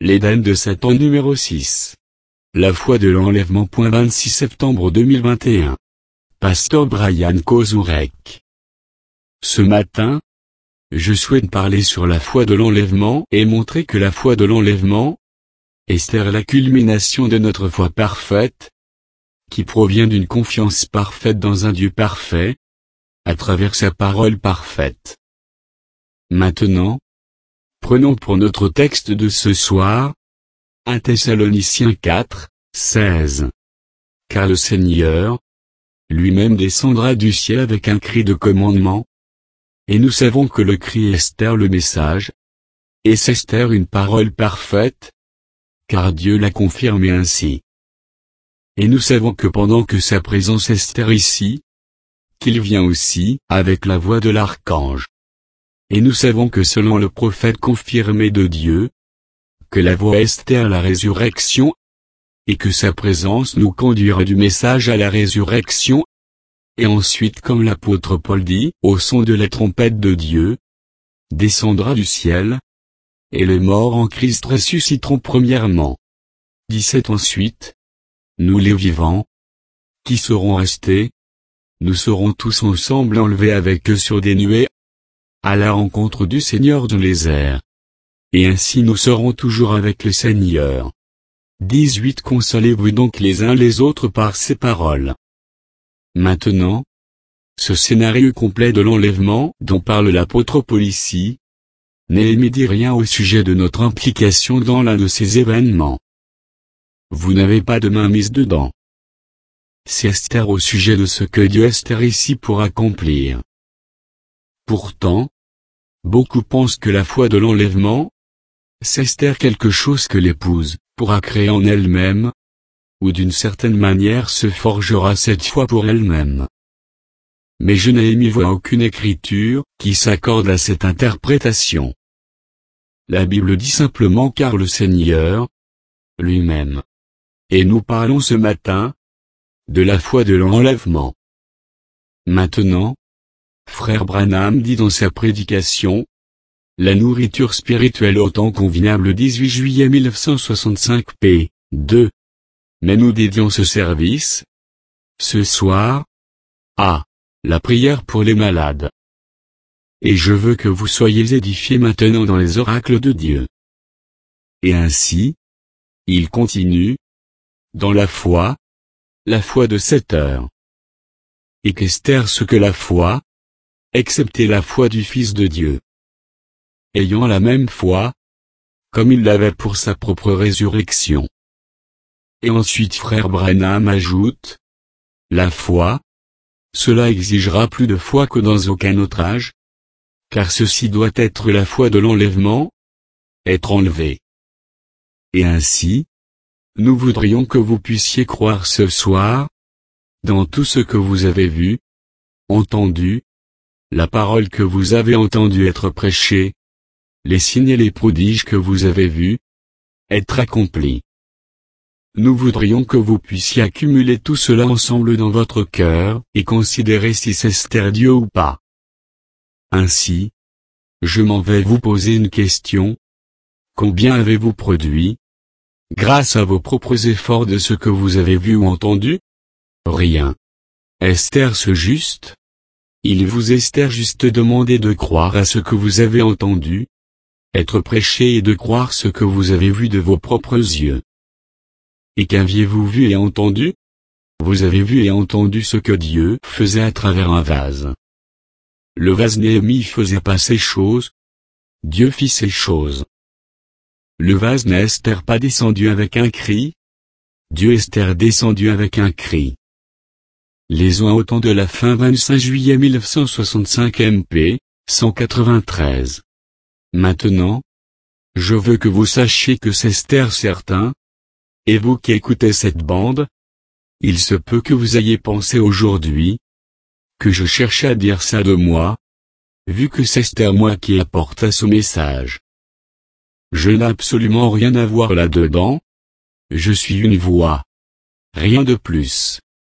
L'Éden de Satan numéro 6. La foi de l'enlèvement. 26 septembre 2021. Pasteur Brian Kozurek. Ce matin, je souhaite parler sur la foi de l'enlèvement et montrer que la foi de l'enlèvement, Esther, la culmination de notre foi parfaite, qui provient d'une confiance parfaite dans un Dieu parfait, à travers sa parole parfaite. Maintenant, prenons pour notre texte de ce soir, 1 Thessaloniciens 4, 16. Car le Seigneur, lui-même descendra du ciel avec un cri de commandement. Et nous savons que le cri est Esther le message. Et c'est Esther une parole parfaite, car Dieu l'a confirmé ainsi. Et nous savons que pendant que sa présence est Esther ici, qu'il vient aussi avec la voix de l'archange. Et nous savons que selon le prophète confirmé de Dieu, que la voix est Esther la résurrection, et que sa présence nous conduira du message à la résurrection. Et ensuite, comme l'apôtre Paul dit, au son de la trompette de Dieu, descendra du ciel, et les morts en Christ ressusciteront premièrement. 17 Ensuite, nous les vivants, qui serons restés, nous serons tous ensemble enlevés avec eux sur des nuées, à la rencontre du Seigneur dans les airs. Et ainsi nous serons toujours avec le Seigneur. 18 Consolez-vous donc les uns les autres par ces paroles. Maintenant, ce scénario complet de l'enlèvement dont parle l'apôtre Paul ici, Néhémie dit rien au sujet de notre implication dans l'un de ces événements. Vous n'avez pas de main mise dedans. C'est Esther au sujet de ce que Dieu Esther ici pour accomplir. Pourtant, beaucoup pensent que la foi de l'enlèvement, c'est Esther quelque chose que l'épouse pourra créer en elle-même, ou d'une certaine manière se forgera cette foi pour elle-même. Mais je n'ai vois aucune écriture qui s'accorde à cette interprétation. La Bible dit simplement car le Seigneur, lui-même. Et nous parlons ce matin de la foi de l'enlèvement. Maintenant, Frère Branham dit dans sa prédication, la nourriture spirituelle au temps convenable 18 juillet 1965 p. 2. Mais nous dédions ce service, ce soir, à la prière pour les malades. Et je veux que vous soyez édifiés maintenant dans les oracles de Dieu. Et ainsi, il continue, dans la foi de 7 heures. Et qu'Esther ce que la foi, excepté la foi du Fils de Dieu. Ayant la même foi, comme il l'avait pour sa propre résurrection. Et ensuite Frère Branham ajoute, la foi, cela exigera plus de foi que dans aucun autre âge, car ceci doit être la foi de l'enlèvement, être enlevé. Et ainsi, nous voudrions que vous puissiez croire ce soir, dans tout ce que vous avez vu, entendu, la parole que vous avez entendue être prêchée, les signes et les prodiges que vous avez vus, être accomplis. Nous voudrions que vous puissiez accumuler tout cela ensemble dans votre cœur, et considérer si c'est Esther Dieu ou pas. Ainsi, je m'en vais vous poser une question. Combien avez-vous produit, grâce à vos propres efforts de ce que vous avez vu ou entendu? Rien. Esther ce juste? Il vous Esther juste demandé de croire à ce que vous avez entendu, être prêché et de croire ce que vous avez vu de vos propres yeux. Et qu'aviez-vous vu et entendu? Vous avez vu et entendu ce que Dieu faisait à travers un vase. Le vase Néhémie faisait pas ces choses. Dieu fit ces choses. Le vase n'est Esther pas descendu avec un cri. Dieu Esther descendu avec un cri. Liaison au temps de la fin 25 juillet 1965 MP, 193. Maintenant, je veux que vous sachiez que c'est Esther certain. Et vous qui écoutez cette bande, il se peut que vous ayez pensé aujourd'hui, que je cherchais à dire ça de moi, vu que c'est Esther moi qui apporte ce message. Je n'ai absolument rien à voir là-dedans, je suis une voix. Rien de plus.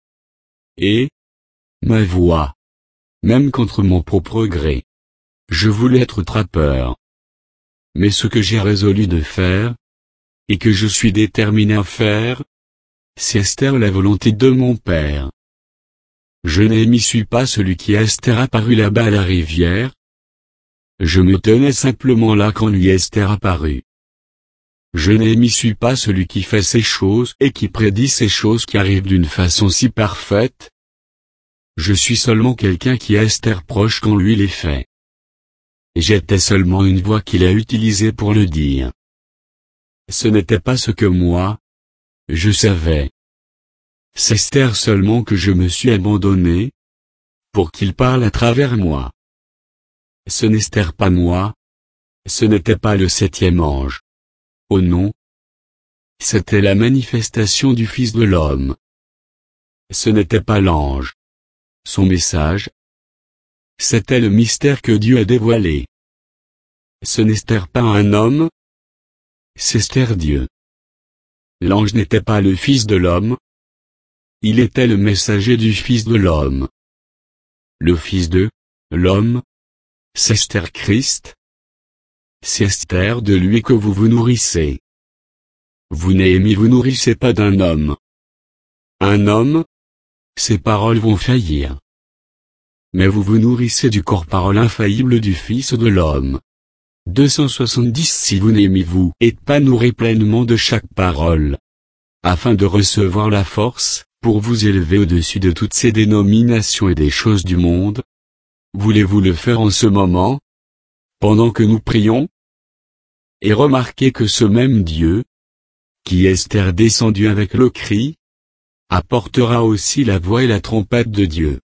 Et, ma voix, même contre mon propre gré. Je voulais être trappeur. Mais ce que j'ai résolu de faire, et que je suis déterminé à faire, c'est Esther la volonté de mon Père. Je n'y suis pas celui qui Esther apparut là-bas à la rivière. Je me tenais simplement là quand lui Esther apparut. Je n'y suis pas celui qui fait ces choses et qui prédit ces choses qui arrivent d'une façon si parfaite. Je suis seulement quelqu'un qui Esther proche quand lui les fait. J'étais seulement une voix qu'il a utilisée pour le dire. Ce n'était pas ce que moi, je savais. C'est Esther seulement que je me suis abandonné, pour qu'il parle à travers moi. Ce n'est Esther pas moi, ce n'était pas le 7e ange. Oh non. C'était la manifestation du Fils de l'homme. Ce n'était pas l'ange. Son message. C'était le mystère que Dieu a dévoilé. Ce n'est Esther pas un homme. C'est Esther Dieu. L'ange n'était pas le Fils de l'homme. Il était le messager du Fils de l'homme. Le Fils de l'homme. C'est Esther Christ. C'est Esther de lui que vous vous nourrissez. Vous Néhémie vous nourrissez pas d'un homme. Un homme, ses paroles vont faillir. Mais vous vous nourrissez du corps parole infaillible du Fils de l'homme. 270 Si vous Néhémie vous êtes pas nourri pleinement de chaque parole, afin de recevoir la force, pour vous élever au-dessus de toutes ces dénominations et des choses du monde, voulez-vous le faire en ce moment, pendant que nous prions? Et remarquez que ce même Dieu, qui Esther descendu avec le cri, apportera aussi la voix et la trompette de Dieu.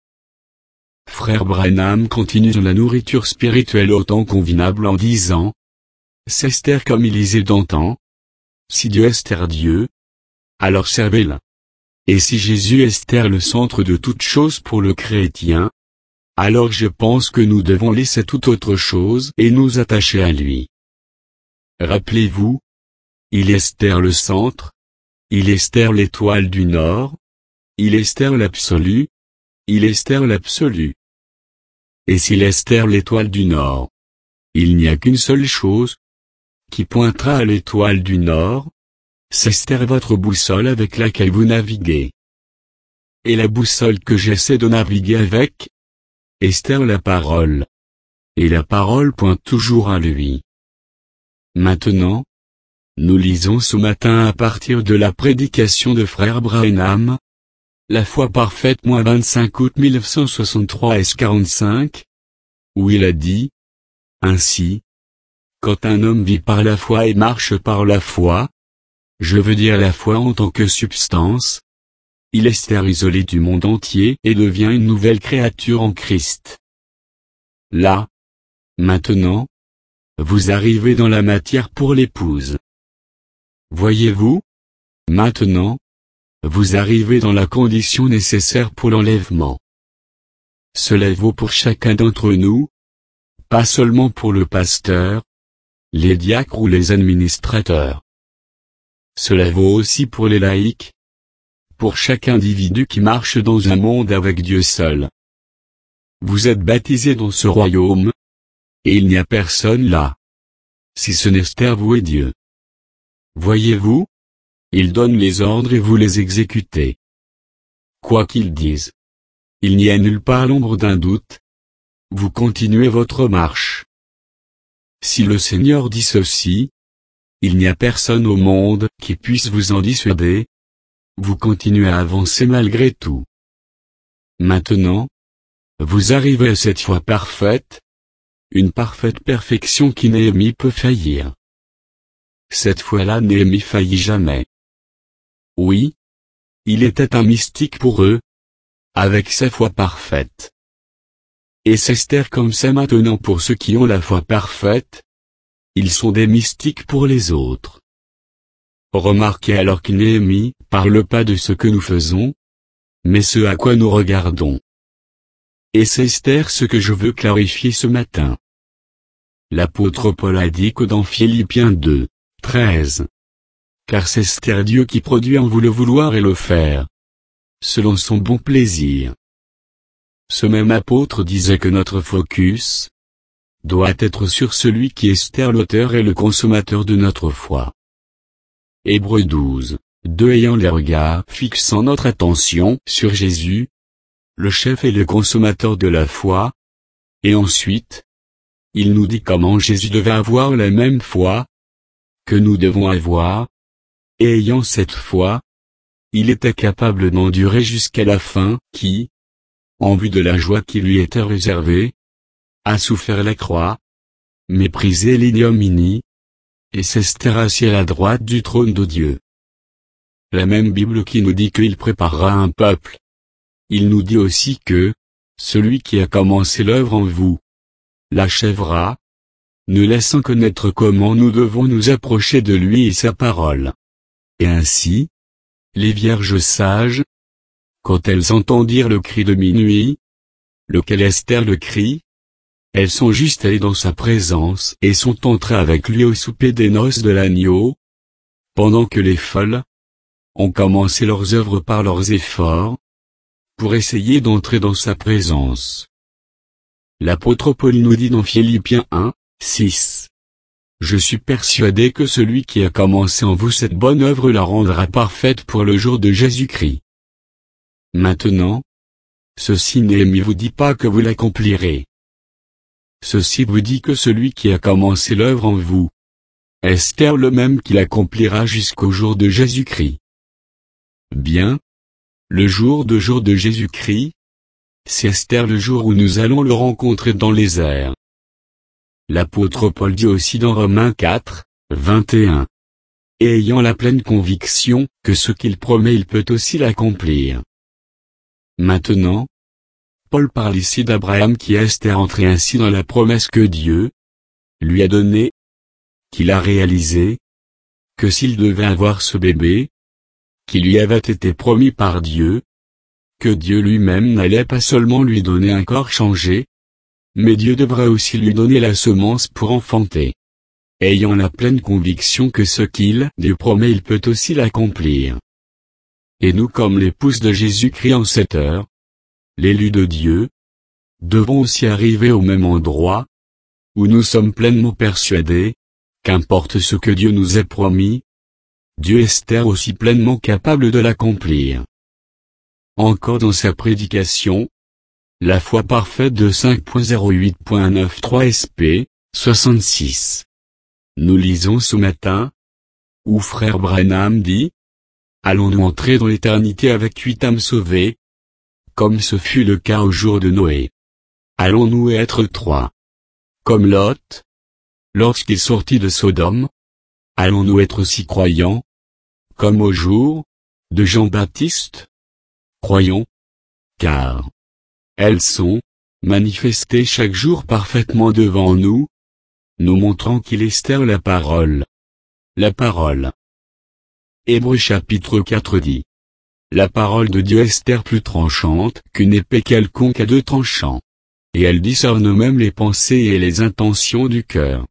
Frère Branham continue sur la nourriture spirituelle autant convenable en disant, c'est Esther comme il disait d'antan. Si Dieu est Esther Dieu, alors servez-le. Et si Jésus est Esther le centre de toute chose pour le chrétien, alors je pense que nous devons laisser toute autre chose et nous attacher à lui. Rappelez-vous, il est Esther le centre, il est Esther l'étoile du Nord, il est Esther l'absolu, il est Esther l'absolu. Et s'il est Esther l'étoile du Nord, il n'y a qu'une seule chose qui pointera à l'étoile du Nord, c'est Esther votre boussole avec laquelle vous naviguez. Et la boussole que j'essaie de naviguer avec, Esther la parole. Et la parole pointe toujours à lui. Maintenant, nous lisons ce matin à partir de la prédication de Frère Branham, La foi parfaite 25 août 1963 S45, où il a dit, ainsi, quand un homme vit par la foi et marche par la foi, je veux dire la foi en tant que substance, il est Esther isolé du monde entier et devient une nouvelle créature en Christ. Là, maintenant, vous arrivez dans la matière pour l'épouse. Voyez-vous? Maintenant, vous arrivez dans la condition nécessaire pour l'enlèvement. Cela vaut pour chacun d'entre nous, pas seulement pour le pasteur, les diacres ou les administrateurs. Cela vaut aussi pour les laïcs, pour chaque individu qui marche dans un monde avec Dieu seul. Vous êtes baptisés dans ce royaume, et il n'y a personne là. Si ce n'est Esther vous et Dieu. Voyez-vous? Il donne les ordres et vous les exécutez. Quoi qu'il dise, il n'y a nulle part l'ombre d'un doute. Vous continuez votre marche. Si le Seigneur dit ceci, il n'y a personne au monde qui puisse vous en dissuader. Vous continuez à avancer malgré tout. Maintenant, vous arrivez à cette foi parfaite, une parfaite perfection qui Néhémie peut faillir. Cette fois-là Néhémie faillit jamais. Oui, il était un mystique pour eux, avec sa foi parfaite. Et c'est Esther comme c'est maintenant pour ceux qui ont la foi parfaite. Ils sont des mystiques pour les autres. Remarquez alors que Néhémie parle pas de ce que nous faisons, mais ce à quoi nous regardons. Et c'est Esther ce que je veux clarifier ce matin. L'apôtre Paul a dit que dans Philippiens 2, 13. Car c'est Esther Dieu qui produit en vous le vouloir et le faire, selon son bon plaisir. Ce même apôtre disait que notre focus doit être sur celui qui est Esther l'auteur et le consommateur de notre foi. Hébreux 12, 2 ayant les regards fixant notre attention sur Jésus, le chef et le consommateur de la foi. Et ensuite, il nous dit comment Jésus devait avoir la même foi que nous devons avoir, et ayant cette foi, il était capable d'endurer jusqu'à la fin, qui, en vue de la joie qui lui était réservée, a souffert la croix, méprisé l'ignominie, et s'est assis à la droite du trône de Dieu. La même Bible qui nous dit qu'il préparera un peuple. Il nous dit aussi que, celui qui a commencé l'œuvre en vous, l'achèvera, ne laissant connaître comment nous devons nous approcher de lui et sa parole. Et ainsi, les vierges sages, quand elles entendirent le cri de minuit, lequel Esther le cri, elles sont juste allées dans sa présence et sont entrées avec lui au souper des noces de l'agneau, pendant que les folles ont commencé leurs œuvres par leurs efforts, pour essayer d'entrer dans sa présence. L'apôtre Paul nous dit dans Philippiens 1, 6. Je suis persuadé que celui qui a commencé en vous cette bonne œuvre la rendra parfaite pour le jour de Jésus-Christ. Maintenant, ceci ne vous dit pas que vous l'accomplirez. Ceci vous dit que celui qui a commencé l'œuvre en vous, Esther le même qui l'accomplira jusqu'au jour de Jésus-Christ. Bien. Le jour de Jésus-Christ, c'est Esther le jour où nous allons le rencontrer dans les airs. L'apôtre Paul dit aussi dans Romains 4, 21. Et ayant la pleine conviction que ce qu'il promet il peut aussi l'accomplir. Maintenant, Paul parle ici d'Abraham qui est entré ainsi dans la promesse que Dieu lui a donnée, qu'il a réalisé, que s'il devait avoir ce bébé, qui lui avait été promis par Dieu, que Dieu lui-même n'allait pas seulement lui donner un corps changé, mais Dieu devrait aussi lui donner la semence pour enfanter. Ayant la pleine conviction que ce qu'il lui promet il peut aussi l'accomplir. Et nous comme l'épouse de Jésus-Christ en cette heure, l'élu de Dieu, devons aussi arriver au même endroit, où nous sommes pleinement persuadés, qu'importe ce que Dieu nous ait promis, Dieu est aussi pleinement capable de l'accomplir. Encore dans sa prédication, la foi parfaite de 5.08.93 SP, 66. Nous lisons ce matin, où frère Branham dit, allons-nous entrer dans l'éternité avec 8 âmes sauvées, comme ce fut le cas au jour de Noé. Allons-nous être 3, comme Lot, lorsqu'il sortit de Sodome. Allons-nous être aussi croyants, comme au jour de Jean-Baptiste? Croyons, car elles sont manifestées chaque jour parfaitement devant nous, nous montrant qu'il est la parole. La parole. Hébreux chapitre 4 dit. La parole de Dieu est plus tranchante qu'une épée quelconque à 2 tranchants. Et elle discerne même les pensées et les intentions du cœur.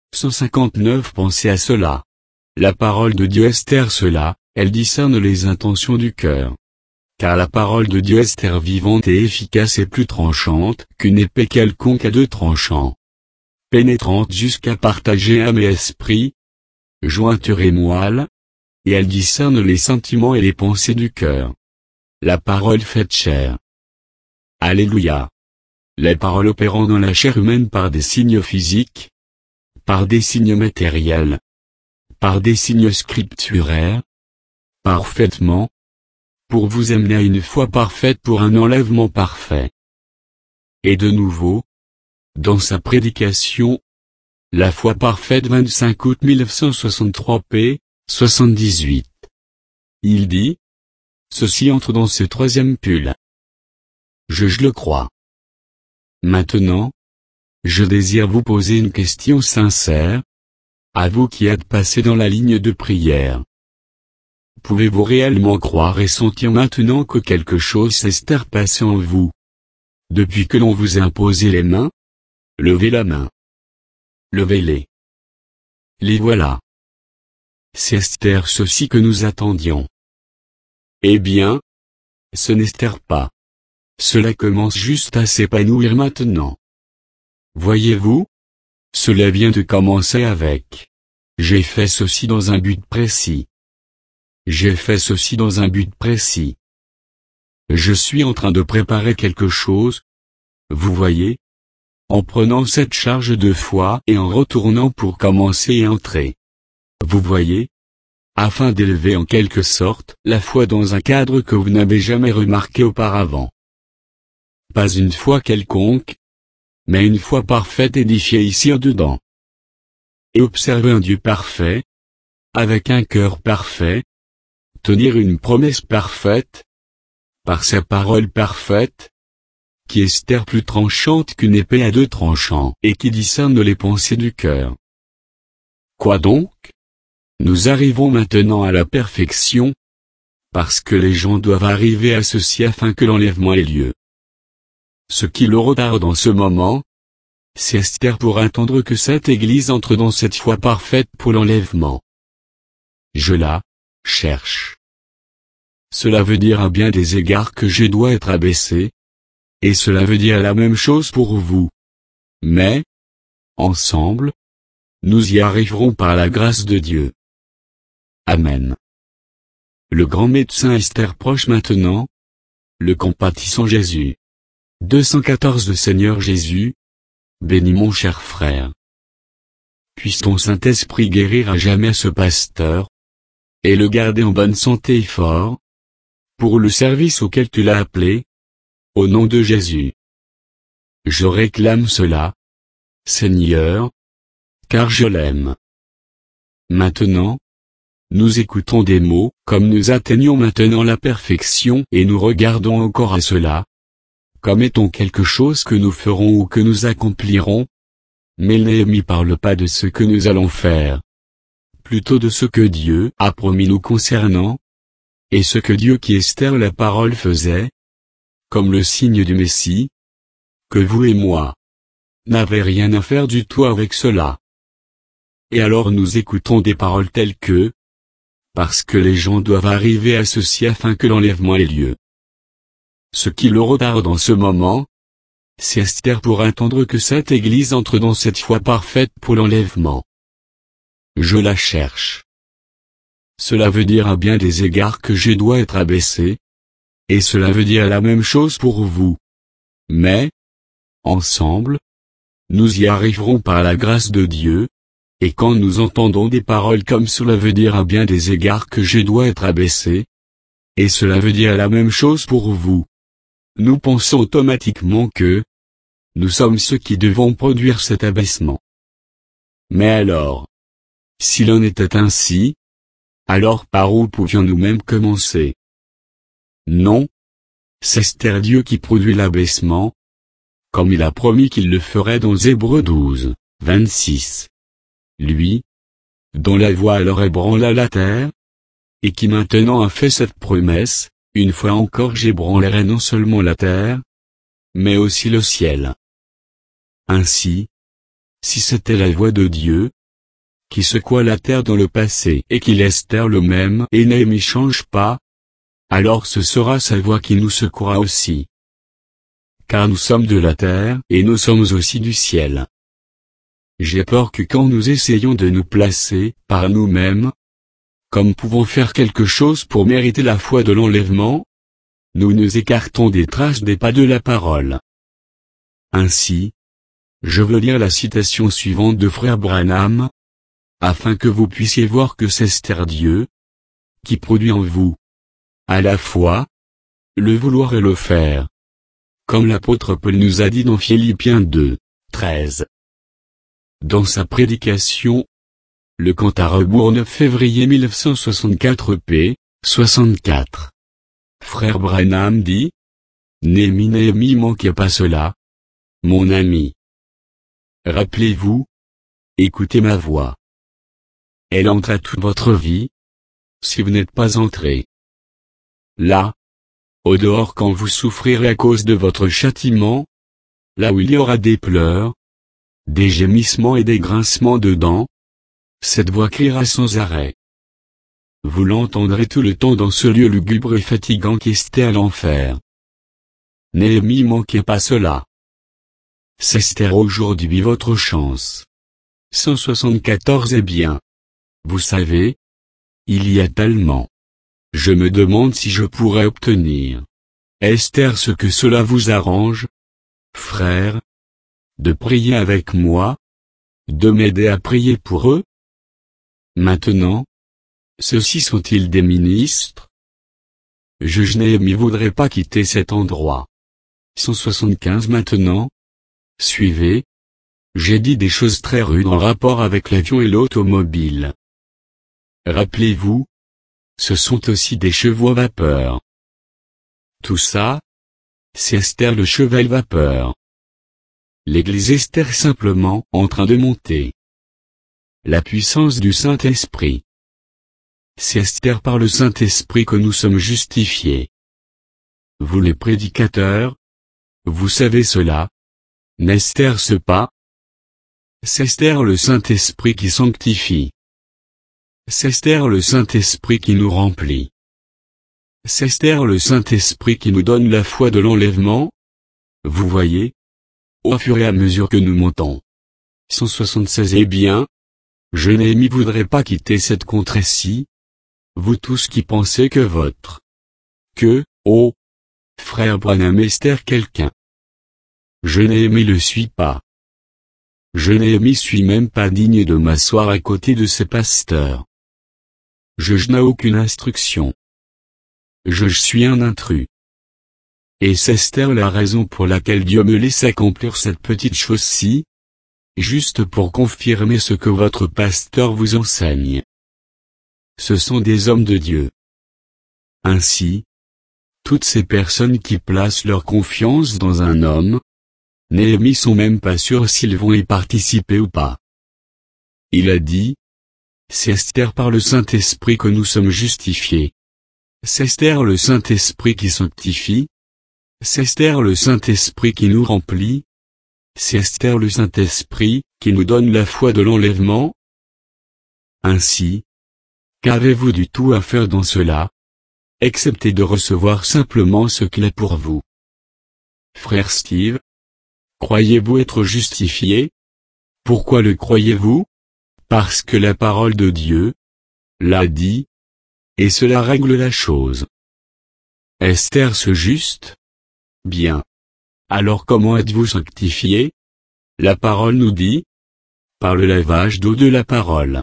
159 Pensez à cela. La parole de Dieu est cela, elle discerne les intentions du cœur. Car la parole de Dieu est vivante et efficace et plus tranchante qu'une épée quelconque à 2 tranchants. Pénétrante jusqu'à partager âme et esprit, jointure et moelle, et elle discerne les sentiments et les pensées du cœur. La parole faite chair. Alléluia. La parole opérant dans la chair humaine par des signes physiques, par des signes matériels, par des signes scripturaires, parfaitement, pour vous amener à une foi parfaite pour un enlèvement parfait. Et de nouveau, dans sa prédication, la foi parfaite 25 août 1963 p. 78. Il dit, ceci entre dans ce 3e pull. Je le crois. Maintenant, je désire vous poser une question sincère, à vous qui êtes passé dans la ligne de prière. Pouvez-vous réellement croire et sentir maintenant que quelque chose s'est passé en vous? Depuis que l'on vous a imposé les mains? Levez la main. Levez-les. Les voilà. C'est Esther ceci que nous attendions. Eh bien, ce n'Esther pas. Cela commence juste à s'épanouir maintenant. Voyez-vous? Cela vient de commencer avec. J'ai fait ceci dans un but précis. J'ai fait ceci dans un but précis. Je suis en train de préparer quelque chose. Vous voyez? En prenant cette charge de foi et en retournant pour commencer et entrer. Vous voyez? Afin d'élever en quelque sorte la foi dans un cadre que vous n'avez jamais remarqué auparavant. Pas une foi quelconque, mais une foi parfaite édifiée ici dedans. Et observer un Dieu parfait, avec un cœur parfait, tenir une promesse parfaite, par sa parole parfaite, qui est plus tranchante qu'une épée à deux tranchants et qui discerne les pensées du cœur. Quoi donc? Nous arrivons maintenant à la perfection, parce que les gens doivent arriver à ceci afin que l'enlèvement ait lieu. Ce qui le retarde en ce moment, c'est Esther pour attendre que cette Église entre dans cette foi parfaite pour l'enlèvement. Je la cherche. Cela veut dire à bien des égards que je dois être abaissé, et cela veut dire la même chose pour vous. Mais, ensemble, nous y arriverons par la grâce de Dieu. Amen. Le grand médecin Esther proche maintenant, le compatissant Jésus. 214 Seigneur Jésus, bénis mon cher frère. Puisse ton Saint-Esprit guérir à jamais ce pasteur, et le garder en bonne santé et fort, pour le service auquel tu l'as appelé, au nom de Jésus. Je réclame cela, Seigneur, car je l'aime. Maintenant, nous écoutons des mots, comme nous atteignons maintenant la perfection et nous regardons encore à cela, comme étant quelque chose que nous ferons ou que nous accomplirons, mais Néhémie parle pas de ce que nous allons faire, plutôt de ce que Dieu a promis nous concernant, et ce que Dieu qui Esther la parole faisait, comme le signe du Messie, que vous et moi n'avez rien à faire du tout avec cela. Et alors nous écoutons des paroles telles que, parce que les gens doivent arriver à ceci afin que l'enlèvement ait lieu. Ce qui le retarde en ce moment, c'est Esther pour attendre que cette Église entre dans cette foi parfaite pour l'enlèvement. Je la cherche. Cela veut dire à bien des égards que je dois être abaissé, et cela veut dire la même chose pour vous. Mais, ensemble, nous y arriverons par la grâce de Dieu, et quand nous entendons des paroles comme cela veut dire à bien des égards que je dois être abaissé, et cela veut dire la même chose pour vous. Nous pensons automatiquement que nous sommes ceux qui devons produire cet abaissement. Mais alors, s'il en était ainsi, alors par où pouvions-nous même commencer? Non, c'est Esther Dieu qui produit l'abaissement, comme il a promis qu'il le ferait dans Hébreux 12, 26. Lui, dont la voix alors ébranla la terre, et qui maintenant a fait cette promesse, une fois encore j'ébranlerai non seulement la terre, mais aussi le ciel. Ainsi, si c'était la voix de Dieu, qui secoua la terre dans le passé et qui laisse terre le même et Néhémie change pas, alors ce sera sa voix qui nous secouera aussi. Car nous sommes de la terre et nous sommes aussi du ciel. J'ai peur que quand nous essayons de nous placer par nous-mêmes, comme pouvons faire quelque chose pour mériter la foi de l'enlèvement, nous nous écartons des traces des pas de la parole. Ainsi, je veux lire la citation suivante de Frère Branham, afin que vous puissiez voir que c'est Esther Dieu, qui produit en vous, à la fois, le vouloir et le faire. Comme l'apôtre Paul nous a dit dans Philippiens 2, 13. Dans sa prédication, le compte à rebours 9 février 1964 p. 64. Frère Branham dit, Néhémie manquez pas cela, mon ami. Rappelez-vous, écoutez ma voix. Elle entre à toute votre vie, si vous n'êtes pas entré. Là, au dehors quand vous souffrirez à cause de votre châtiment, là où il y aura des pleurs, des gémissements et des grincements de dents, cette voix criera sans arrêt. Vous l'entendrez tout le temps dans ce lieu lugubre et fatigant qui est à l'enfer. Néhémie manquez pas cela. C'est Esther aujourd'hui votre chance. 174 Eh bien, vous savez, il y a tellement Je me demande si je pourrais obtenir, Esther, ce que cela vous arrange, frère, de prier avec moi, de m'aider à prier pour eux. Maintenant, ceux-ci sont-ils des ministres? Je Néhémie voudrais pas quitter cet endroit. 175 Maintenant, suivez. J'ai dit des choses très rudes en rapport avec l'avion et l'automobile. Rappelez-vous, ce sont aussi des chevaux vapeur. Tout ça, c'est Esther le cheval vapeur. L'église Esther simplement en train de monter. La puissance du Saint-Esprit. C'est Esther par le Saint-Esprit que nous sommes justifiés. Vous les prédicateurs, vous savez cela, n'est-ce pas? C'est Esther le Saint-Esprit qui sanctifie. C'est Esther le Saint-Esprit qui nous remplit. C'est Esther le Saint-Esprit qui nous donne la foi de l'enlèvement. Vous voyez? Au fur et à mesure que nous montons. 176 Eh bien, je Néhémie voudrais pas quitter cette contrée-ci. Vous tous qui pensez que frère Branham Esther quelqu'un. Je Néhémie le suis pas. Je Néhémie suis même pas digne de m'asseoir à côté de ces pasteurs. Je n'ai aucune instruction. Je suis un intrus. Et c'est Esther la raison pour laquelle Dieu me laisse accomplir cette petite chose-ci, juste pour confirmer ce que votre pasteur vous enseigne. Ce sont des hommes de Dieu. Ainsi, toutes ces personnes qui placent leur confiance dans un homme, Néhémie sont même pas sûrs s'ils vont y participer ou pas. Il a dit, c'est Esther par le Saint-Esprit que nous sommes justifiés. C'est Esther le Saint-Esprit qui sanctifie. C'est Esther le Saint-Esprit qui nous remplit. C'est Esther le Saint-Esprit qui nous donne la foi de l'enlèvement. Ainsi, qu'avez-vous du tout à faire dans cela, excepté de recevoir simplement ce qu'il est pour vous? Frère Steve, croyez-vous être justifié? Pourquoi le croyez-vous? Parce que la parole de Dieu l'a dit, et cela règle la chose. Est-ce juste? Bien. Alors comment êtes-vous sanctifié? La parole nous dit, par le lavage d'eau de la parole.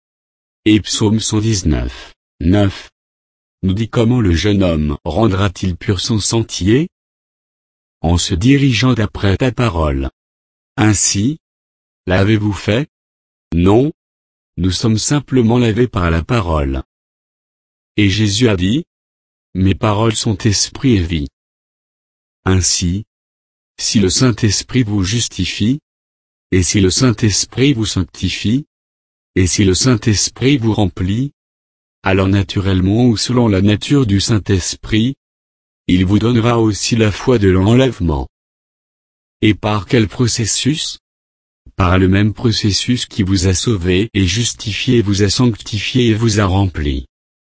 Et Psaume 119, 9, nous dit comment le jeune homme rendra-t-il pur son sentier? En se dirigeant d'après ta parole. Ainsi, l'avez-vous fait? Non. Nous sommes simplement lavés par la parole. Et Jésus a dit, mes paroles sont esprit et vie. Ainsi, si le Saint-Esprit vous justifie, et si le Saint-Esprit vous sanctifie, et si le Saint-Esprit vous remplit, alors naturellement ou selon la nature du Saint-Esprit, il vous donnera aussi la foi de l'enlèvement. Et par quel processus? Par le même processus qui vous a sauvé et justifié, vous a sanctifié et vous a rempli.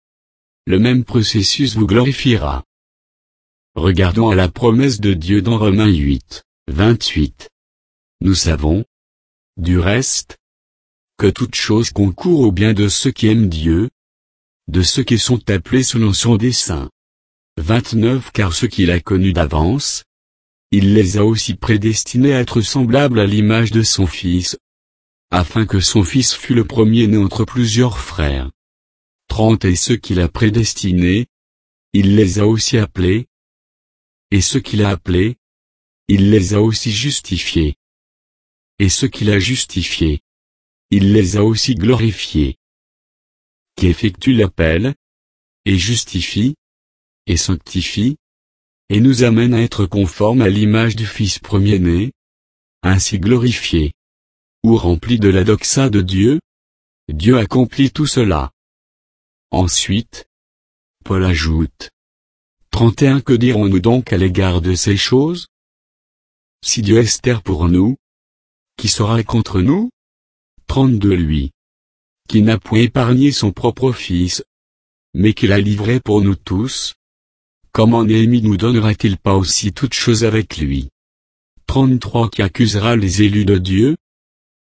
Le même processus vous glorifiera. Regardons à la promesse de Dieu dans Romains 8, 28. Nous savons, du reste, que toute chose concourt au bien de ceux qui aiment Dieu, de ceux qui sont appelés selon son dessein. 29 Car ceux qu'il a connus d'avance, il les a aussi prédestinés à être semblables à l'image de son Fils, afin que son Fils fût le premier-né entre plusieurs frères. 30 Et ceux qu'il a prédestinés, il les a aussi appelés, et ceux qu'il a appelés, il les a aussi justifiés, et ceux qu'il a justifiés, il les a aussi glorifiés. Qui effectue l'appel, et justifie, et sanctifie, et nous amène à être conformes à l'image du Fils premier-né, ainsi glorifié, ou rempli de la doxa de Dieu. Dieu accomplit tout cela. Ensuite, Paul ajoute, 31 Que dirons-nous donc à l'égard de ces choses? Si Dieu est pour nous, qui sera contre nous? 32 Lui, qui n'a point épargné son propre Fils, mais qui l'a livré pour nous tous, comment Néhémie nous donnera-t-il pas aussi toutes choses avec lui? 33 Qui accusera les élus de Dieu?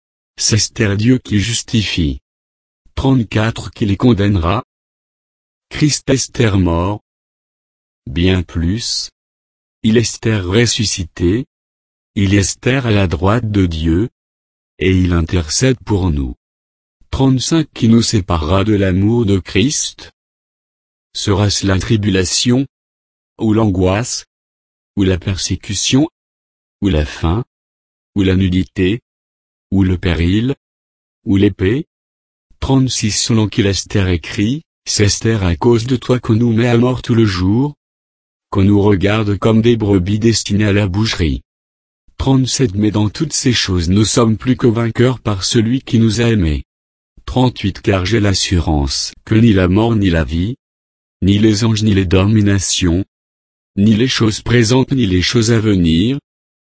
C'est Dieu qui justifie. 34 Qui les condamnera? Christ Esther mort. Bien plus. Il Esther ressuscité. Il Esther à la droite de Dieu. Et il intercède pour nous. 35 Qui nous séparera de l'amour de Christ? Sera-ce la tribulation? Ou l'angoisse? Ou la persécution? Ou la faim? Ou la nudité? Ou le péril? Ou l'épée? 36 Selon qu'il Esther écrit, c'est Esther à cause de toi qu'on nous met à mort tout le jour, qu'on nous regarde comme des brebis destinées à la boucherie. 37 Mais dans toutes ces choses nous sommes plus que vainqueurs par celui qui nous a aimés. 38 Car j'ai l'assurance que ni la mort ni la vie, ni les anges ni les dominations, ni les choses présentes ni les choses à venir,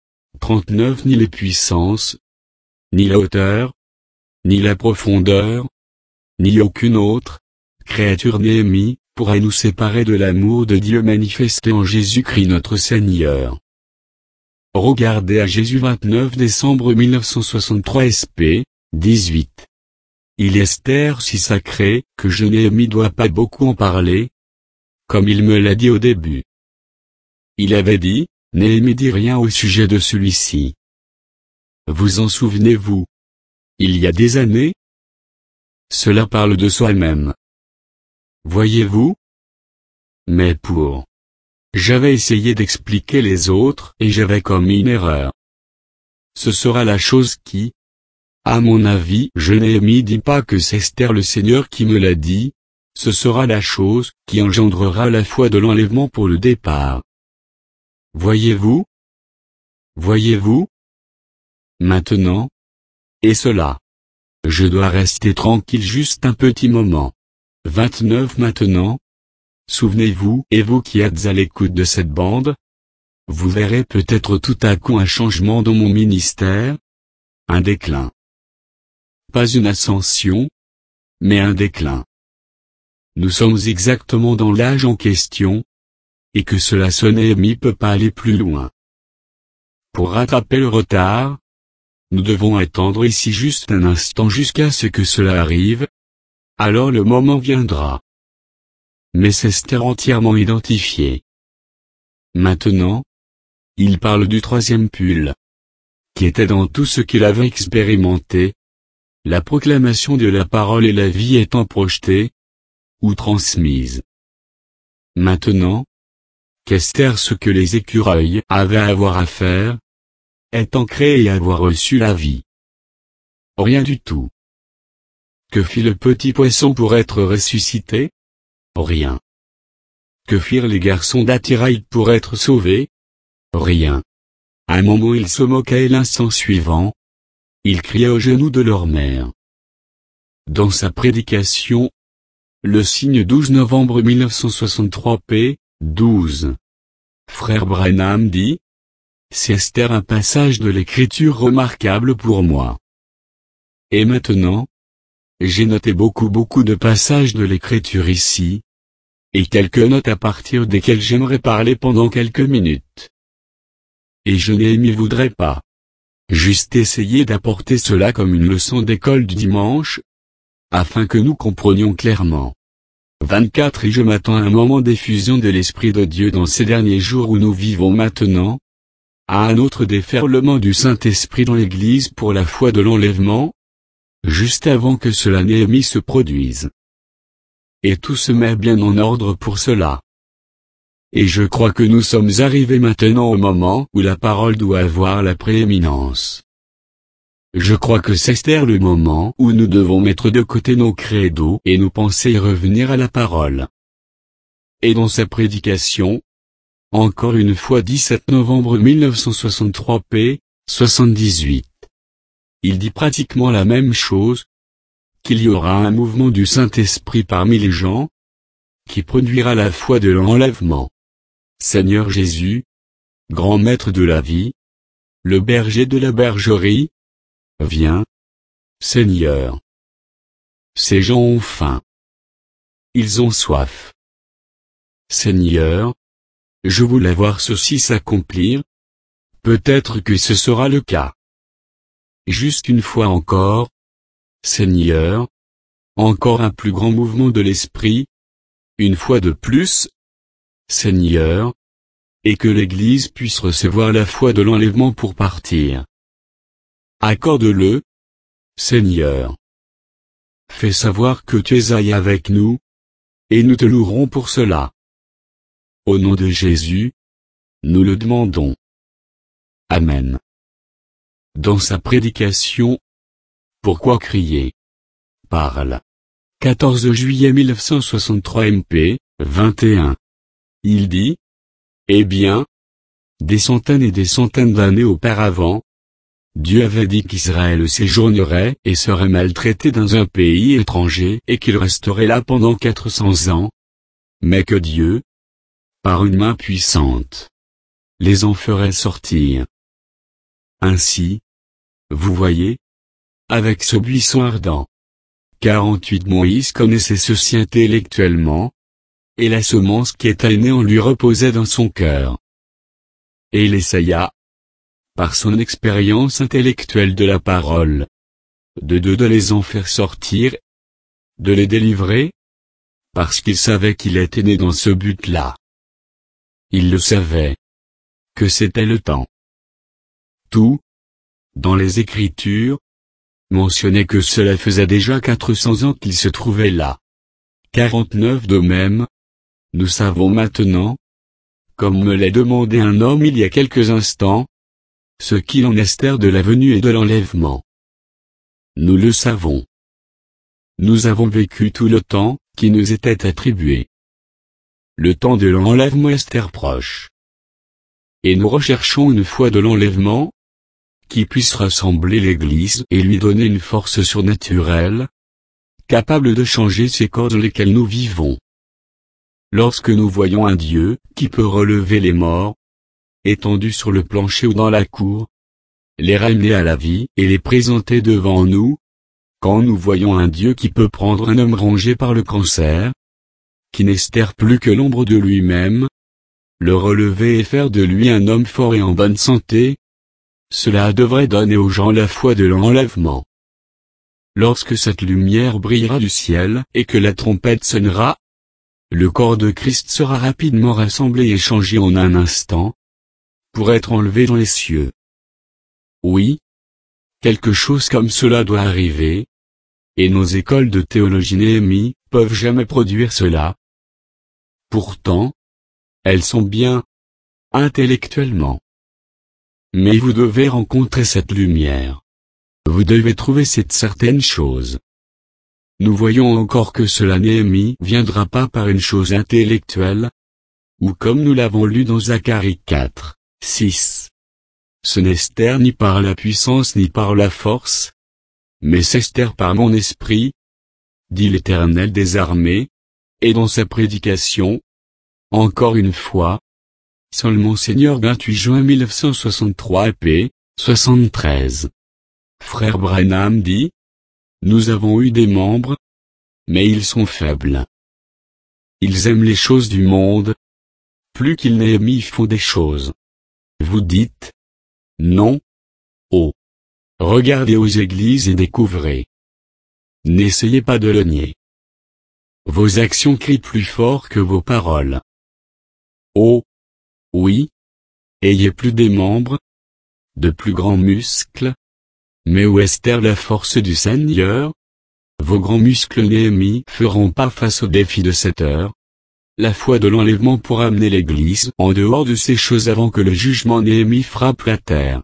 39 Ni les puissances, ni la hauteur, ni la profondeur, ni aucune autre créature Néhémie pourra nous séparer de l'amour de Dieu manifesté en Jésus-Christ notre Seigneur. Regardez à Jésus 29 décembre 1963 SP, 18. Il est Esther si sacré que je Néhémie dois pas beaucoup en parler, comme il me l'a dit au début. Il avait dit, Néhémie dit rien au sujet de celui-ci. Vous en souvenez-vous? Il y a des années? Cela parle de soi-même. Voyez-vous? Mais j'avais essayé d'expliquer les autres et j'avais commis une erreur. Ce sera la chose qui, à mon avis, je Néhémie dit pas que c'est Esther le Seigneur qui me l'a dit, ce sera la chose qui engendrera la foi de l'enlèvement pour le départ. Voyez-vous? Voyez-vous? Maintenant. Et cela. Je dois rester tranquille juste un petit moment. 29 Maintenant. Souvenez-vous, et vous qui êtes à l'écoute de cette bande, vous verrez peut-être tout à coup un changement dans mon ministère, un déclin. Pas une ascension, mais un déclin. Nous sommes exactement dans l'âge en question, et que cela Néhémie peut pas aller plus loin. Pour rattraper le retard, nous devons attendre ici juste un instant jusqu'à ce que cela arrive, alors le moment viendra. Mais c'est Esther entièrement identifié. Maintenant, il parle du troisième pull, qui était dans tout ce qu'il avait expérimenté, la proclamation de la parole et la vie étant projetée, ou transmise. Maintenant, qu'Esther ce que les écureuils avaient à avoir à faire, étant créé et avoir reçu la vie. Rien du tout. Que fit le petit poisson pour être ressuscité? Rien. Que firent les garçons d'Athiraïde pour être sauvés? Rien. À un moment ils se moquaient et l'instant suivant, ils criaient aux genoux de leur mère. Dans sa prédication, le signe 12 novembre 1963 p. 12. Frère Branham dit, c'est Esther un passage de l'écriture remarquable pour moi. Et maintenant, j'ai noté beaucoup de passages de l'écriture ici, et quelques notes à partir desquelles j'aimerais parler pendant quelques minutes. Et je Néhémie voudrais pas juste essayer d'apporter cela comme une leçon d'école du dimanche, afin que nous comprenions clairement. 24 Et je m'attends à un moment d'effusion de l'Esprit de Dieu dans ces derniers jours où nous vivons maintenant, à un autre déferlement du Saint-Esprit dans l'Église pour la foi de l'enlèvement, juste avant que cela Néhémie se produise. Et tout se met bien en ordre pour cela. Et je crois que nous sommes arrivés maintenant au moment où la parole doit avoir la prééminence. Je crois que c'est Esther le moment où nous devons mettre de côté nos credos et nos pensées et revenir à la parole. Et dans sa prédication, encore une fois 17 novembre 1963 p. 78. Il dit pratiquement la même chose, qu'il y aura un mouvement du Saint-Esprit parmi les gens, qui produira la foi de l'enlèvement. Seigneur Jésus, grand maître de la vie, le berger de la bergerie, viens, Seigneur. Ces gens ont faim. Ils ont soif. Seigneur, je voulais voir ceci s'accomplir. Peut-être que ce sera le cas. Juste une fois encore, Seigneur, encore un plus grand mouvement de l'Esprit, une fois de plus, Seigneur, et que l'Église puisse recevoir la foi de l'enlèvement pour partir. Accorde-le, Seigneur. Fais savoir que tu es avec nous, et nous te louerons pour cela. Au nom de Jésus, nous le demandons. Amen. Dans sa prédication, Pourquoi crier? Parle. 14 juillet 1963 MP, 21. Il dit, eh bien, des centaines et des centaines d'années auparavant, Dieu avait dit qu'Israël séjournerait et serait maltraité dans un pays étranger et qu'il resterait là pendant 400 ans, mais que Dieu, par une main puissante, les en ferait sortir. Ainsi, vous voyez, avec ce buisson ardent, 48 Moïse connaissait ceci intellectuellement, et la semence qui était née en lui reposait dans son cœur. Et il essaya, par son expérience intellectuelle de la parole, de les en faire sortir, de les délivrer, parce qu'il savait qu'il était né dans ce but-là. Il le savait, que c'était le temps. Tout, dans les Écritures, mentionnait que cela faisait déjà 400 ans qu'il se trouvait là. 49 de même, nous savons maintenant, comme me l'a demandé un homme il y a quelques instants, ce qu'il en est de la venue et de l'enlèvement. Nous le savons. Nous avons vécu tout le temps qui nous était attribué. Le temps de l'enlèvement est proche. Et nous recherchons une foi de l'enlèvement, qui puisse rassembler l'Église et lui donner une force surnaturelle, capable de changer ces corps dans lesquels nous vivons. Lorsque nous voyons un Dieu qui peut relever les morts, étendus sur le plancher ou dans la cour, les ramener à la vie et les présenter devant nous, quand nous voyons un Dieu qui peut prendre un homme rongé par le cancer, qui n'espère plus que l'ombre de lui-même, le relever et faire de lui un homme fort et en bonne santé, cela devrait donner aux gens la foi de l'enlèvement. Lorsque cette lumière brillera du ciel et que la trompette sonnera, le corps de Christ sera rapidement rassemblé et changé en un instant, pour être enlevé dans les cieux. Oui, quelque chose comme cela doit arriver, et nos écoles de théologie Néhémie peuvent jamais produire cela. Pourtant, elles sont bien, intellectuellement. Mais vous devez rencontrer cette lumière. Vous devez trouver cette certaine chose. Nous voyons encore que cela Néhémie viendra pas par une chose intellectuelle, ou comme nous l'avons lu dans Zacharie 4, 6. Ce n'est ni par la puissance ni par la force, mais c'est par mon esprit, dit l'Éternel des armées, et dans sa prédication, encore une fois, seulement Seigneur 28 juin 1963 p. 73. Frère Branham dit, nous avons eu des membres, mais ils sont faibles. Ils aiment les choses du monde, plus qu'ils Néhémie font des choses. Vous dites, non. Oh. Regardez aux églises et découvrez. N'essayez pas de le nier. Vos actions crient plus fort que vos paroles. Oh. Oui. Ayez plus des membres, de plus grands muscles. Mais où est la force du Seigneur? Vos grands muscles Néhémie feront pas face au défi de cette heure. La foi de l'enlèvement pour amener l'Église en dehors de ces choses avant que le jugement Néhémie frappe la terre.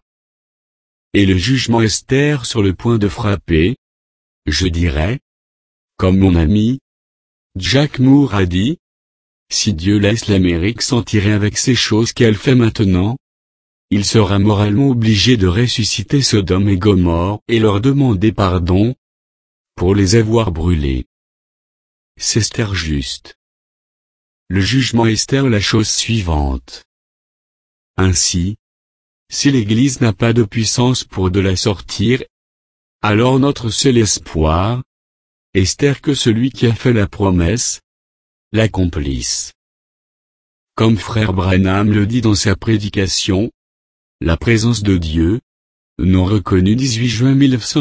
Et le jugement est sur le point de frapper. Je dirais, comme mon ami Jack Moore a dit, si Dieu laisse l'Amérique s'en tirer avec ces choses qu'elle fait maintenant, il sera moralement obligé de ressusciter Sodome et Gomorrhe et leur demander pardon pour les avoir brûlés. C'est juste. Le jugement est la chose suivante. Ainsi, si l'Église n'a pas de puissance pour de la sortir, alors notre seul espoir est que celui qui a fait la promesse l'accomplisse. Comme frère Branham le dit dans sa prédication, la présence de Dieu, non reconnue 18 juin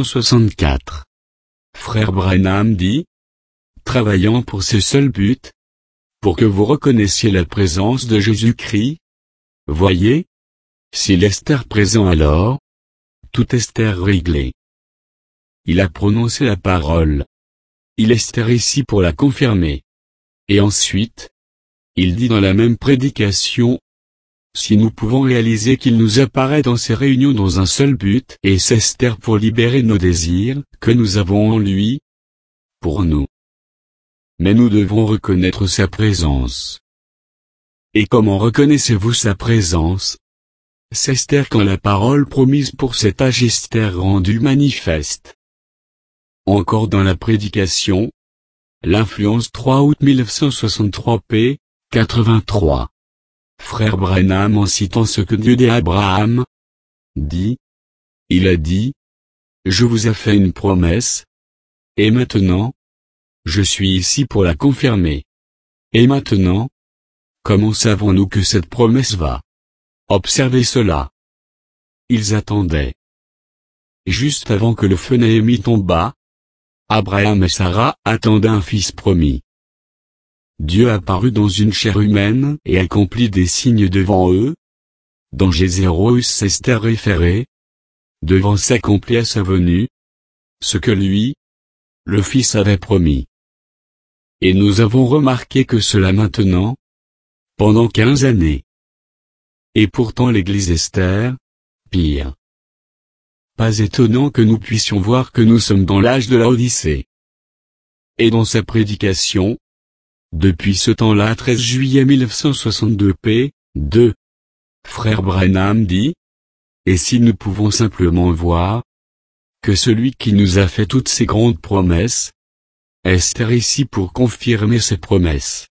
1964. Frère Branham dit, travaillant pour ce seul but, pour que vous reconnaissiez la présence de Jésus-Christ. Voyez, s'il Esther présent alors, tout Esther réglé. Il a prononcé la parole. Il Esther ici pour la confirmer. Et ensuite, il dit dans la même prédication, si nous pouvons réaliser qu'il nous apparaît dans ces réunions dans un seul but, et c'est Esther pour libérer nos désirs, que nous avons en lui, pour nous. Mais nous devons reconnaître sa présence. Et comment reconnaissez-vous sa présence? C'est Esther quand la parole promise pour cet âge Esther rendue manifeste. Encore dans la prédication, l'influence 3 août 1963 p. 83. Frère Branham en citant ce que Dieu dit à Abraham, dit, il a dit, je vous ai fait une promesse, et maintenant, je suis ici pour la confirmer. Et maintenant, comment savons-nous que cette promesse va? Observez cela. Ils attendaient. Juste avant que le feu Néhémie tombât, Abraham et Sarah attendaient un fils promis. Dieu apparut dans une chair humaine et accomplit des signes devant eux. Dans Gézéros Esther référé, devant s'accomplir à sa venue, ce que lui, le Fils avait promis. Et nous avons remarqué que cela maintenant, pendant 15 années. Et pourtant l'Église Esther, pire. Pas étonnant que nous puissions voir que nous sommes dans l'âge de la Odyssée. Et dans sa prédication, depuis ce temps-là 13 juillet 1962 p. 2. Frère Branham dit, et si nous pouvons simplement voir, que celui qui nous a fait toutes ces grandes promesses, Esther ici pour confirmer ses promesses.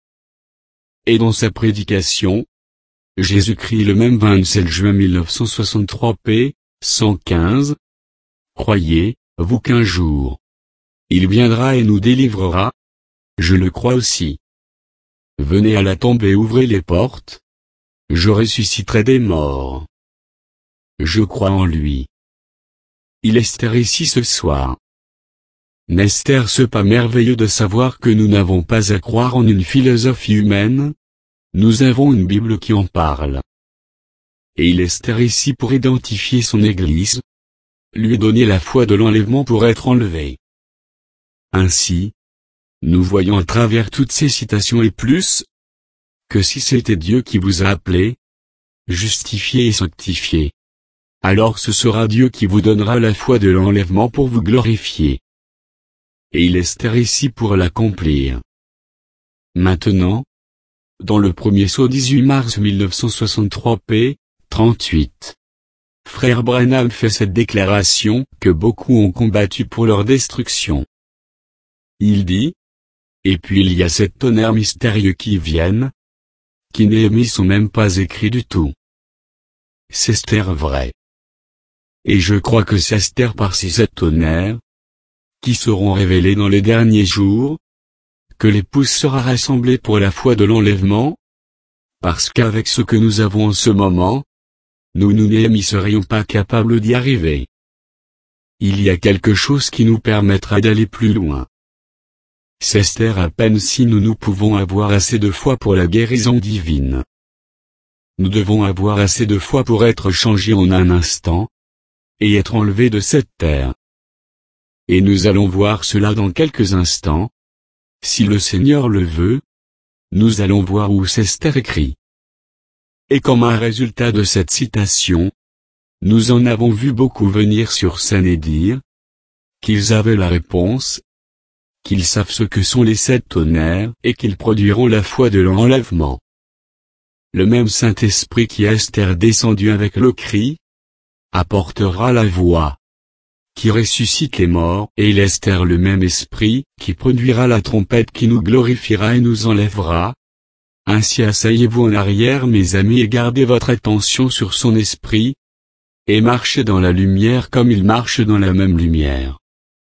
Et dans sa prédication, Jésus-Christ le même 27 juin 1963 p. 115. Croyez, vous qu'un jour, il viendra et nous délivrera. Je le crois aussi. Venez à la tombe et ouvrez les portes. Je ressusciterai des morts. Je crois en lui. Il Esther ici ce soir. N'est-ce pas merveilleux de savoir que nous n'avons pas à croire en une philosophie humaine? Nous avons une Bible qui en parle. Et il Esther ici pour identifier son Église, lui donner la foi de l'enlèvement pour être enlevé. Ainsi, nous voyons à travers toutes ces citations et plus, que si c'était Dieu qui vous a appelé, justifié et sanctifié, alors ce sera Dieu qui vous donnera la foi de l'enlèvement pour vous glorifier. Et il Esther ici pour l'accomplir. Maintenant, dans le premier sceau 18 mars 1963 p. 38. Frère Branham fait cette déclaration que beaucoup ont combattu pour leur destruction. Il dit, et puis il y a sept tonnerres mystérieux qui viennent, qui Néhémie sont même pas écrits du tout. C'est Esther vrai. Et je crois que c'est Esther par ces sept tonnerres, qui seront révélés dans les derniers jours, que l'épouse sera rassemblée pour la foi de l'enlèvement, parce qu'avec ce que nous avons en ce moment, nous Néhémie serions pas capables d'y arriver. Il y a quelque chose qui nous permettra d'aller plus loin. C'est Esther à peine si nous pouvons avoir assez de foi pour la guérison divine. Nous devons avoir assez de foi pour être changés en un instant, et être enlevés de cette terre. Et nous allons voir cela dans quelques instants. Si le Seigneur le veut, nous allons voir où c'est Esther écrit. Et comme un résultat de cette citation, nous en avons vu beaucoup venir sur scène et dire qu'ils avaient la réponse, qu'ils savent ce que sont les sept tonnerres et qu'ils produiront la foi de l'enlèvement. Le même Saint-Esprit qui est Esther descendu avec le cri, apportera la voix qui ressuscite les morts, et il Esther le même Esprit qui produira la trompette qui nous glorifiera et nous enlèvera. Ainsi asseyez-vous en arrière mes amis et gardez votre attention sur son esprit, et marchez dans la lumière comme il marche dans la même lumière.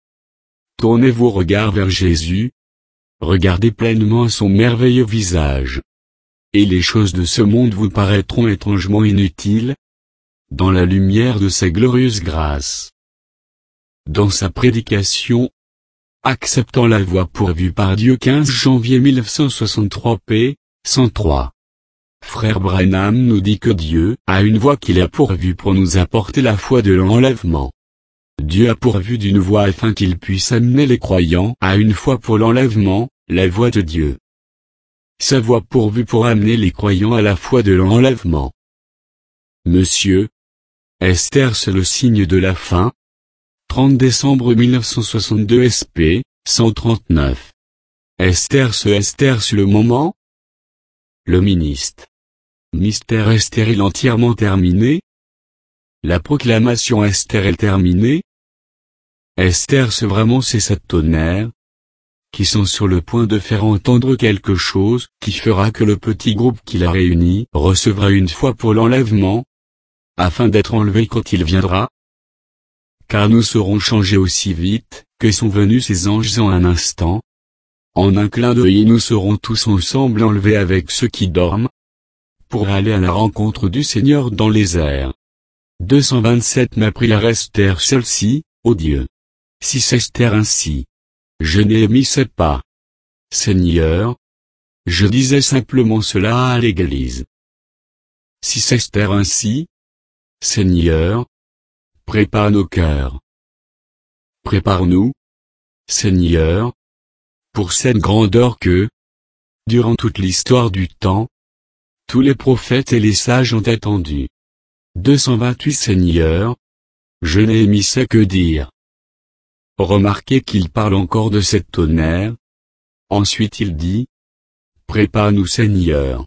Tournez vos regards vers Jésus, regardez pleinement son merveilleux visage. Et les choses de ce monde vous paraîtront étrangement inutiles, dans la lumière de sa glorieuse grâce. Dans sa prédication, acceptant la voie pourvue par Dieu 15 janvier 1963 p. 103. Frère Branham nous dit que Dieu a une voie qu'il a pourvue pour nous apporter la foi de l'enlèvement. Dieu a pourvu d'une voie afin qu'il puisse amener les croyants à une foi pour l'enlèvement, la voie de Dieu. Sa voie pourvue pour amener les croyants à la foi de l'enlèvement. Monsieur Esther, c'est le signe de la fin. 30 décembre 1962 SP, 139. Esther, c'est le moment. Le ministre. Mystère Esther est entièrement terminé. La proclamation Esther est terminée. Esther, c'est cette tonnerre qui sont sur le point de faire entendre quelque chose qui fera que le petit groupe qui l'a réuni recevra une foi pour l'enlèvement, afin d'être enlevé quand il viendra. Car nous serons changés aussi vite que sont venus ces anges en un instant. En un clin d'œil nous serons tous ensemble enlevés avec ceux qui dorment, pour aller à la rencontre du Seigneur dans les airs. 227 Ma prière Esther celle-ci, ô Dieu. Si Esther ainsi. Je n'émissais pas. Seigneur. Je disais simplement cela à l'Église. Si Esther ainsi. Seigneur. Prépare nos cœurs. Prépare-nous. Seigneur. Pour cette grandeur que, durant toute l'histoire du temps, tous les prophètes et les sages ont attendu. 228 Seigneur. Je n'émissais que dire. Remarquez qu'il parle encore de cette tonnerre. Ensuite il dit. Prépare-nous Seigneur.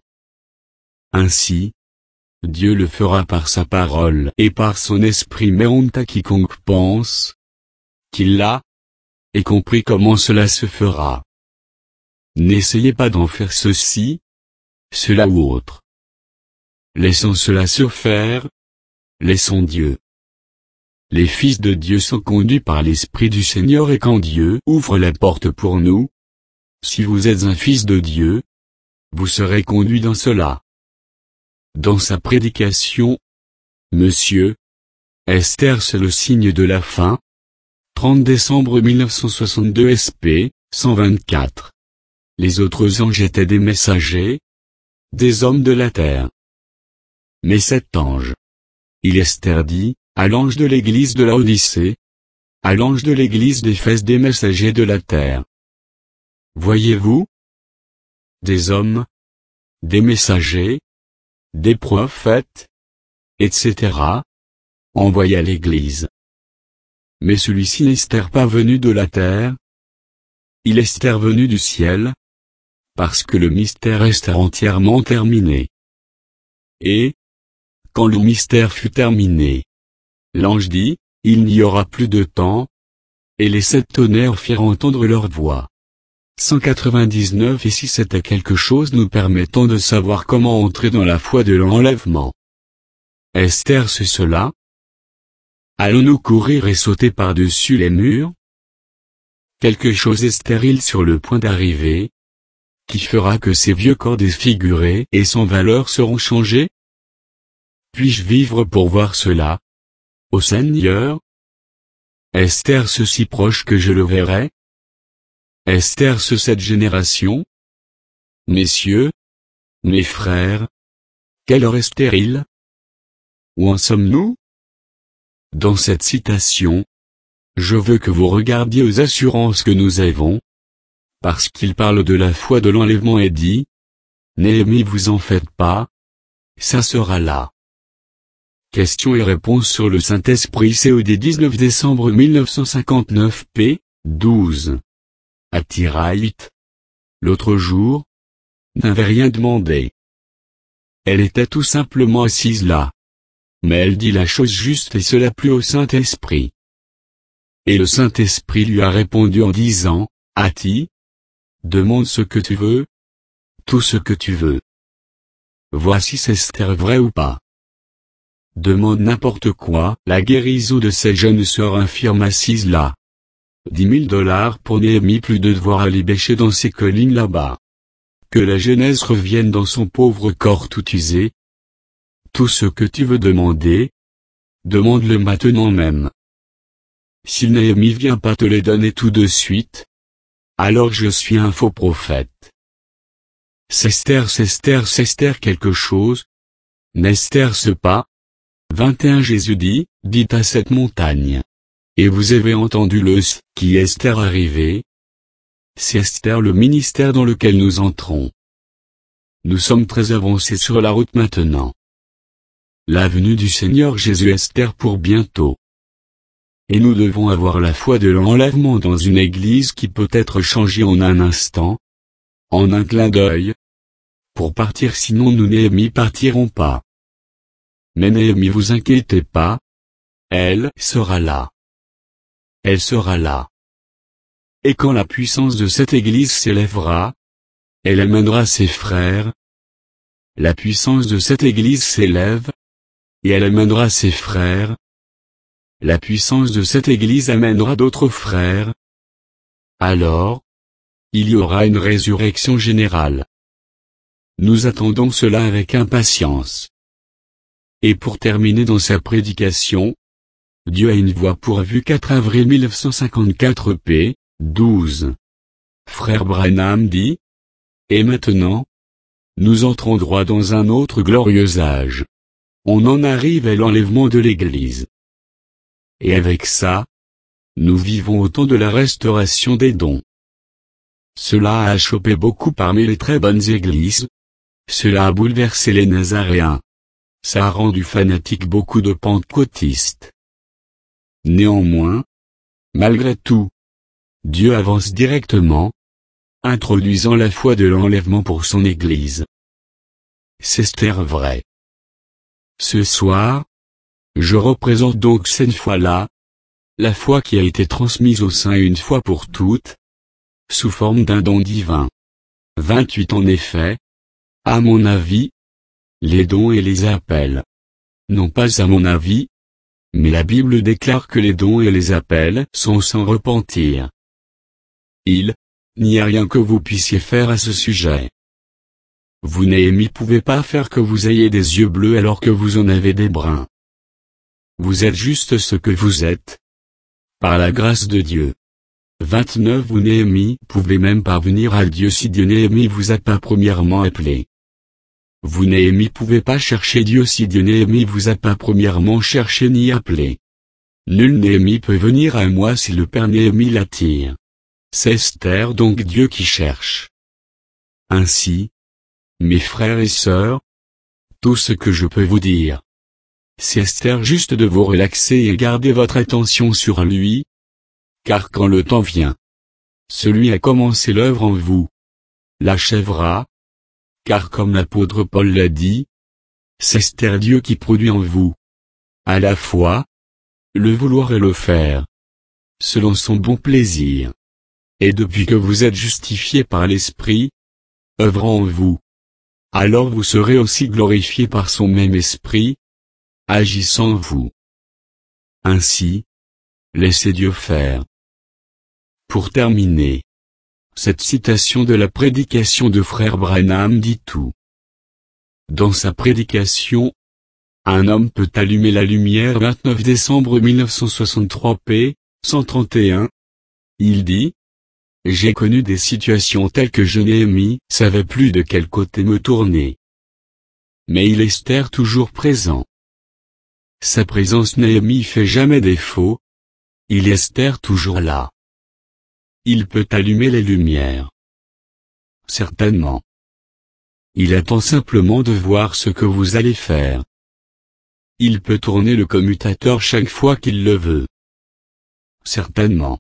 Ainsi, Dieu le fera par sa parole et par son esprit, mais honte à quiconque pense qu'il l'a et compris comment cela se fera. N'essayez pas d'en faire ceci, cela ou autre. Laissons cela se faire. Laissons Dieu. Les fils de Dieu sont conduits par l'Esprit du Seigneur, et quand Dieu ouvre la porte pour nous, si vous êtes un fils de Dieu, vous serez conduit dans cela. Dans sa prédication, Monsieur Esther, c'est le signe de la fin. 30 décembre 1962 SP, 124. Les autres anges étaient des messagers, des hommes de la terre. Mais cet ange, il Esther dit, à l'ange de l'église de Laodicée, à l'ange de l'église d'Éphèse, des messagers de la terre. Voyez-vous? Des hommes, des messagers, des prophètes, etc., envoyés à l'église. Mais celui-ci n'est pas venu de la terre. Il est venu du ciel, parce que le mystère est entièrement terminé. Et, quand le mystère fut terminé, l'ange dit, il n'y aura plus de temps, et les 7 tonnerres firent entendre leur voix. 199 Et si c'était quelque chose nous permettant de savoir comment entrer dans la foi de l'enlèvement. Esther, c'est cela? Allons-nous courir et sauter par-dessus les murs? Quelque chose est stérile sur le point d'arriver, qui fera que ces vieux corps défigurés et sans valeur seront changés? Puis-je vivre pour voir cela? Ô Seigneur? Est-ce si proche que je le verrai? Est-ce cette génération? Messieurs, mes frères, quelle heure est stérile? Où en sommes-nous? Dans cette citation, je veux que vous regardiez aux assurances que nous avons, parce qu'il parle de la foi de l'enlèvement et dit, Néhémie, vous en faites pas, ça sera là. Questions et réponses sur le Saint-Esprit. COD 19 décembre 1959 p. 12. Attiraït. L'autre jour, n'avait rien demandé. Elle était tout simplement assise là. Mais elle dit la chose juste et cela plut au Saint-Esprit. Et le Saint-Esprit lui a répondu en disant, Atti, demande ce que tu veux, tout ce que tu veux. Voici c'est vrai ou pas. Demande n'importe quoi. La guérison de ces jeunes sœurs infirmes assises là. $10 000 pour Néhémie, plus de devoir aller bêcher dans ces collines là-bas. Que la Genèse revienne dans son pauvre corps tout usé. Tout ce que tu veux demander, demande-le maintenant même. si Néhémie vient pas te les donner tout de suite, alors je suis un faux prophète. S'Esther quelque chose. N'Esther ce pas. 21 Jésus dit, dites à cette montagne. Et vous avez entendu qui Esther arrivé. C'est Esther le ministère dans lequel nous entrons. Nous sommes très avancés sur la route maintenant. La venue du Seigneur Jésus Esther pour bientôt. Et nous devons avoir la foi de l'enlèvement dans une église qui peut être changée en un instant, en un clin d'œil, pour partir sinon nous Néhémie partirons pas. Mais Néhémie vous inquiétez pas, elle sera là. Elle sera là. Et quand la puissance de cette église s'élèvera, elle amènera ses frères. La puissance de cette église s'élève, et elle amènera ses frères. La puissance de cette église amènera d'autres frères. Alors, il y aura une résurrection générale. Nous attendons cela avec impatience. Et pour terminer dans sa prédication, Dieu a une voix pourvue 4 avril 1954 p. 12. Frère Branham dit, et maintenant, nous entrons droit dans un autre glorieux âge. On en arrive à l'enlèvement de l'Église. Et avec ça, nous vivons au temps de la restauration des dons. Cela a chopé beaucoup parmi les très bonnes églises. Cela a bouleversé les Nazaréens. Ça a rendu fanatiques beaucoup de pentecôtistes. Néanmoins, malgré tout, Dieu avance directement, introduisant la foi de l'enlèvement pour son Église. C'est Esther vrai. Ce soir, je représente donc cette foi-là, la foi qui a été transmise au sein une fois pour toutes, sous forme d'un don divin. 28 En effet, à mon avis, les dons et les appels. Non pas à mon avis, mais la Bible déclare que les dons et les appels sont sans repentir. Il n'y a rien que vous puissiez faire à ce sujet. Vous Néhémie pouvez pas faire que vous ayez des yeux bleus alors que vous en avez des bruns. Vous êtes juste ce que vous êtes. Par la grâce de Dieu. 29 Vous Néhémie pouvez même pas venir à Dieu si Dieu Néhémie vous a pas premièrement appelé. Vous Néhémie pouvez pas chercher Dieu si Dieu Néhémie vous a pas premièrement cherché ni appelé. Nul Néhémie peut venir à moi si le Père Néhémie l'attire. C'est Esther donc Dieu qui cherche. Ainsi, mes frères et sœurs, tout ce que je peux vous dire, c'est Esther juste de vous relaxer et garder votre attention sur lui, car quand le temps vient, celui a commencé l'œuvre en vous, l'achèvera, car comme l'apôtre Paul l'a dit, c'est Esther Dieu qui produit en vous, à la fois, le vouloir et le faire, selon son bon plaisir. Et depuis que vous êtes justifiés par l'Esprit, œuvrant en vous, alors vous serez aussi glorifiés par son même Esprit, agissant en vous. Ainsi, laissez Dieu faire. Pour terminer, cette citation de la prédication de frère Branham dit tout. Dans sa prédication, un homme peut allumer la lumière 29 décembre 1963 p. 131. Il dit, j'ai connu des situations telles que je Néhémie savais plus de quel côté me tourner. Mais il est Esther toujours présent. Sa présence Néhémie fait jamais défaut. Il est Esther toujours là. Il peut allumer les lumières. Certainement. Il attend simplement de voir ce que vous allez faire. Il peut tourner le commutateur chaque fois qu'il le veut. Certainement.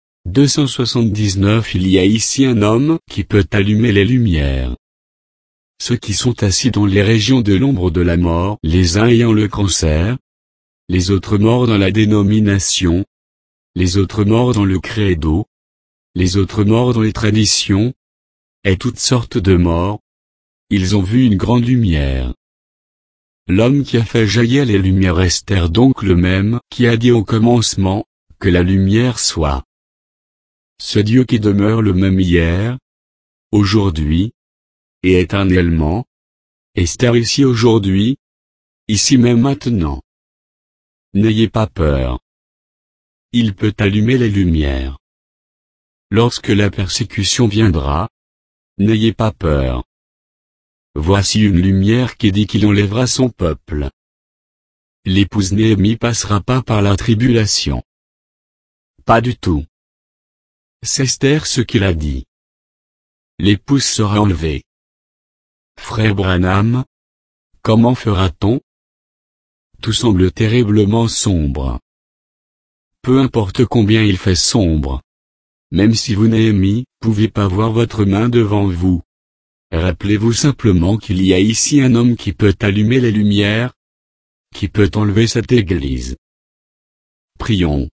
279 Il y a ici un homme qui peut allumer les lumières. Ceux qui sont assis dans les régions de l'ombre de la mort, les uns ayant le cancer, les autres morts dans la dénomination, les autres morts dans le credo, les autres morts dans les traditions, et toutes sortes de morts, ils ont vu une grande lumière. L'homme qui a fait jaillir les lumières Esther donc le même qui a dit au commencement, que la lumière soit. Ce Dieu qui demeure le même hier, aujourd'hui, et éternellement, Esther ici aujourd'hui, ici même maintenant. N'ayez pas peur. il peut allumer les lumières. Lorsque la persécution viendra, n'ayez pas peur. Voici une lumière qui dit qu'il enlèvera son peuple. L'épouse Néhémie passera pas par la tribulation. Pas du tout. C'est Esther ce qu'il a dit. L'épouse sera enlevée. Frère Branham, comment fera-t-on? Tout semble terriblement sombre. Peu importe combien il fait sombre. Même si vous Néhémie, pouvez pas voir votre main devant vous. Rappelez-vous simplement qu'il y a ici un homme qui peut allumer les lumières, qui peut enlever cette église. Prions.